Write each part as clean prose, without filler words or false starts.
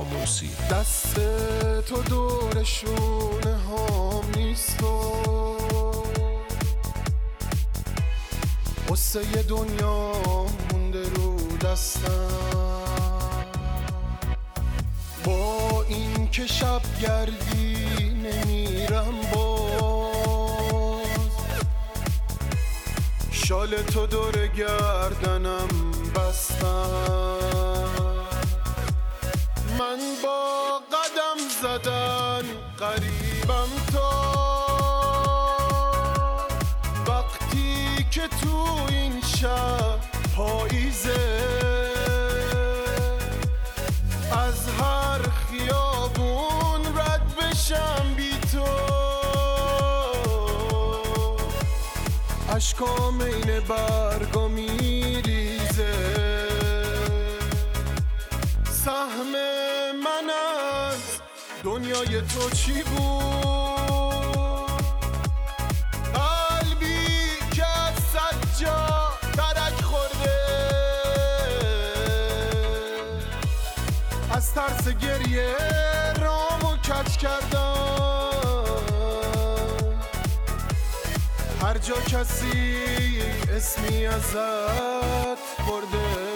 موسی. دست تو دور شونه هام نیست و قصه دنیا مونده رو دستم. با این که شب گردی نمیرم باز، شال تو دور گردنم بستم. من با قدم زدن قریبم تا وقتی که تو این شب پاییزه، از هر خیابون رد بشم بی تو، اشکام این برگا میریزه. سهم من از دنیای تو چی بود؟ قلبی که از صد جا ترک خورده، از ترس گریه رامو کج کردم. هر جا کسی اسمی ازت برده،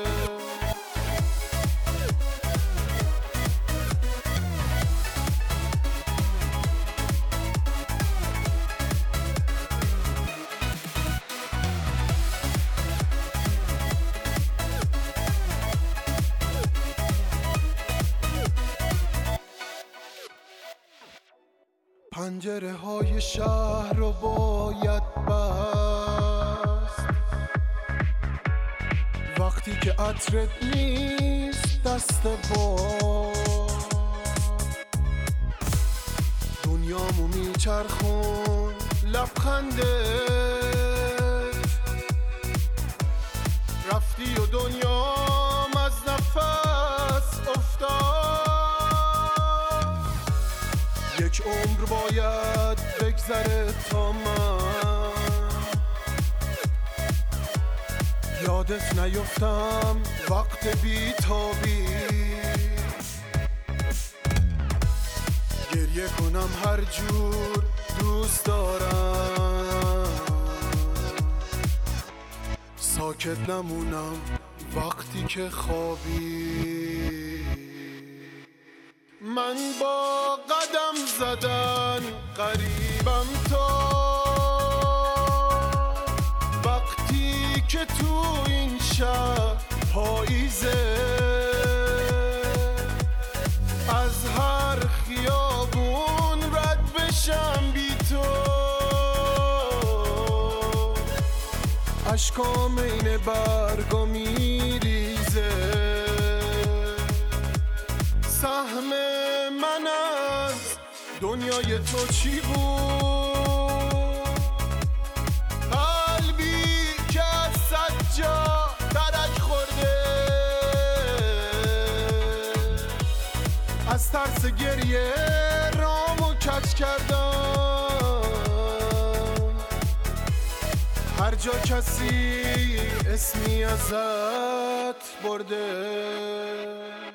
پنجره های شهر رو باید بست وقتی که عطرت نیست دست با. دنیامو میچرخون لبخنده، رفتی و دنیام از نفس افتاد. یک عمر باید بگذره تا من یادت نیفتم وقت بیتابی. گریه کنم هر جور دوست دارم، ساکت نمونم وقتی که خوابی. من با قدم زدن قریبم تا وقتی که تو این شب پاییزه، از هر خیابون رد بشم بی تو، اشکام این برگا میریزه. سهم من از دنیای تو چی بود؟ قلبی که از صد جا ترک خورده، از ترس گریه رامو کج کردم. هر جا کسی اسمی ازت برده،